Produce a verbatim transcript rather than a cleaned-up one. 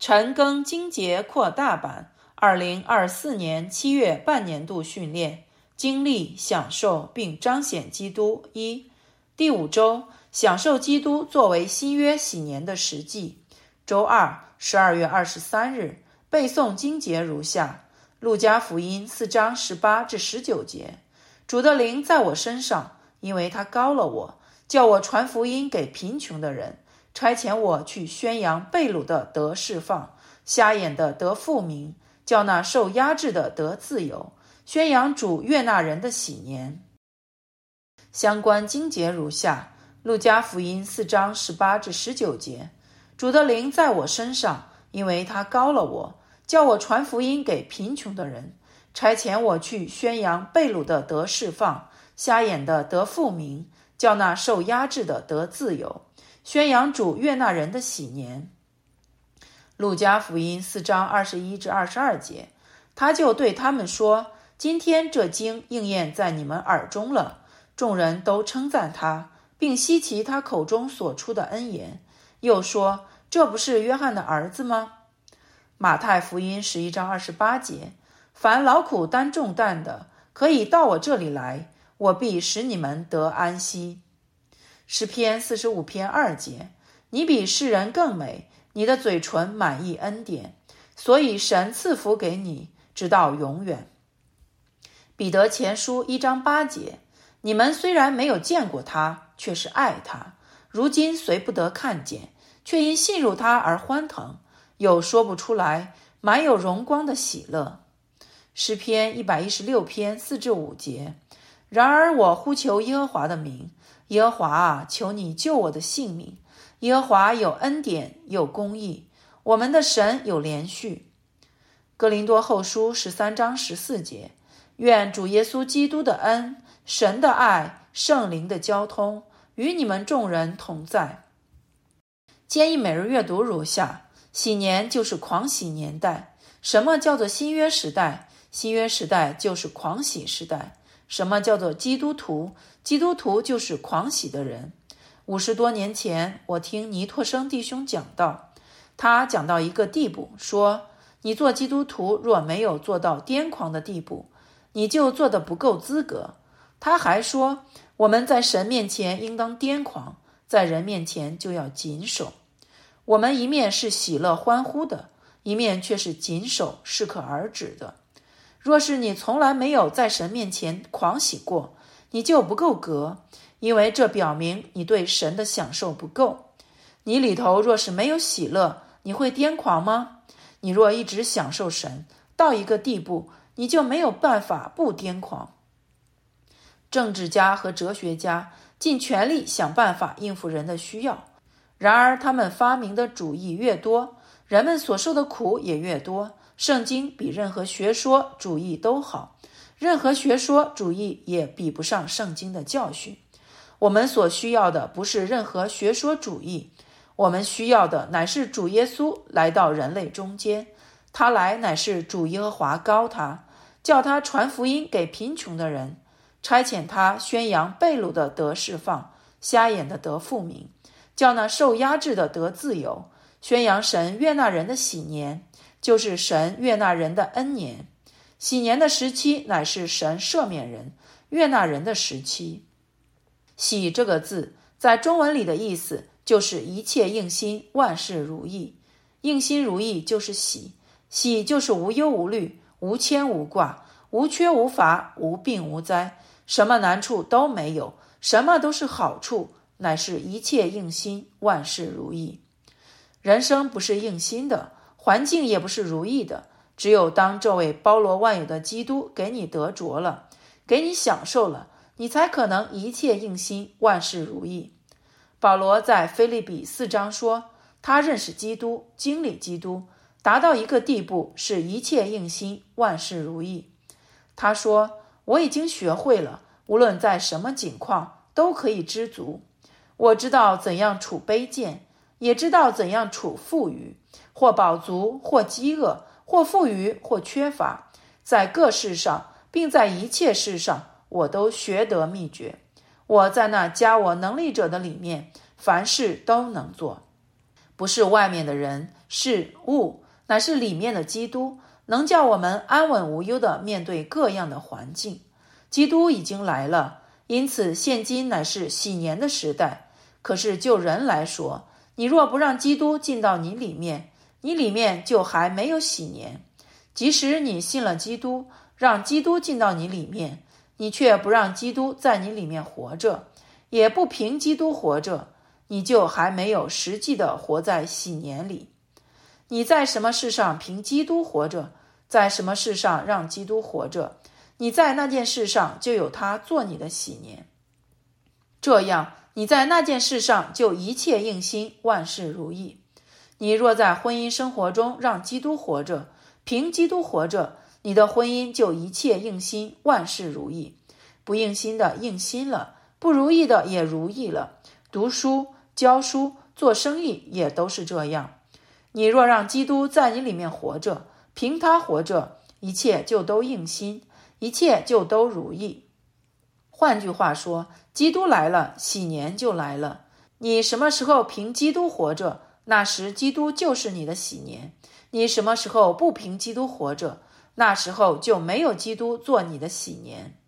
陈庚经节扩大版二零二四年七月半年度训练，经历、享受并彰显基督。一、第五周，享受基督作为新约喜年的实际。周二，十二月二十三日，背诵经节如下：路加福音四章十八至十九节，主的灵在我身上，因为他膏了我，叫我传福音给贫穷的人，差遣我去宣扬被掳的得释放，瞎眼的得复明，叫那受压制的得自由，宣扬主悦纳人的喜年。相关经节如下：路加福音四章十八至十九节，主的灵在我身上，因为他膏了我，叫我传福音给贫穷的人，差遣我去宣扬被掳的得释放，瞎眼的得复明，叫那受压制的得自由，宣扬主悦纳人的喜年。路加福音四章二十一至二十二节，他就对他们说：今天这经应验在你们耳中了。众人都称赞他，并稀奇他口中所出的恩言，又说：这不是约翰的儿子吗？马太福音十一章二十八节，凡劳苦担重担的，可以到我这里来，我必使你们得安息。诗篇四十五篇二节，你比世人更美，你的嘴唇满溢恩典，所以神赐福给你，直到永远。彼得前书一章八节，你们虽然没有见过他，却是爱他，如今虽不得看见，却因信入他而欢腾，有说不出来满有荣光的喜乐。诗篇一百一十六篇四至五节，然而我呼求耶和华的名，耶和华啊，求你救我的性命。耶和华有恩典，有公义，我们的神有连续。哥林多后书十三章十四节，愿主耶稣基督的恩、神的爱、圣灵的交通与你们众人同在。建议每日阅读如下：喜年就是狂喜年代。什么叫做新约时代？新约时代就是狂喜时代。什么叫做基督徒？基督徒就是狂喜的人。五十多年前，我听尼托生弟兄讲道，他讲到一个地步，说你做基督徒若没有做到癫狂的地步，你就做得不够资格。他还说，我们在神面前应当癫狂，在人面前就要谨守。我们一面是喜乐欢呼的，一面却是谨守，适可而止的。若是你从来没有在神面前狂喜过，你就不够格，因为这表明你对神的享受不够。你里头若是没有喜乐，你会癫狂吗？你若一直享受神，到一个地步，你就没有办法不癫狂。政治家和哲学家尽全力想办法应付人的需要，然而他们发明的主义越多，人们所受的苦也越多。圣经比任何学说主义都好，任何学说主义也比不上圣经的教训。我们所需要的不是任何学说主义，我们需要的乃是主耶稣来到人类中间。他来乃是主耶和华膏他，叫他传福音给贫穷的人，差遣他宣扬被掳的得释放，瞎眼的得复明，叫那受压制的得自由，宣扬神悦纳人的喜年，就是神悦纳人的恩年。喜年的时期乃是神赦免人、悦纳人的时期。喜这个字在中文里的意思就是一切应心，万事如意。应心如意就是喜，喜就是无忧无虑，无牵无挂，无缺无乏，无病无灾，什么难处都没有，什么都是好处，乃是一切应心，万事如意。人生不是应心的，环境也不是如意的，只有当这位包罗万有的基督给你得着了，给你享受了，你才可能一切应心，万事如意。保罗在腓立比四章说，他认识基督，经历基督，达到一个地步，是一切应心，万事如意。他说，我已经学会了，无论在什么境况都可以知足。我知道怎样处卑贱，也知道怎样处富裕，或饱足，或饥饿，或富余，或缺乏，在各事上，并在一切事上，我都学得秘诀。我在那加我能力者的里面，凡事都能做。不是外面的人， 是物，乃是里面的基督，能叫我们安稳无忧地面对各样的环境。基督已经来了，因此现今乃是喜年的时代。可是就人来说，你若不让基督进到你里面，你里面就还没有喜年。即使你信了基督，让基督进到你里面，你却不让基督在你里面活着，也不凭基督活着，你就还没有实际的活在喜年里。你在什么事上凭基督活着，在什么事上让基督活着，你在那件事上就有他做你的喜年。这样你在那件事上就一切应心，万事如意。你若在婚姻生活中让基督活着，凭基督活着，你的婚姻就一切应心，万事如意。不应心的应心了，不如意的也如意了。读书、教书、做生意也都是这样。你若让基督在你里面活着，凭他活着，一切就都应心，一切就都如意。换句话说，基督来了，喜年就来了。你什么时候凭基督活着，那时基督就是你的喜年。你什么时候不凭基督活着，那时候就没有基督做你的喜年。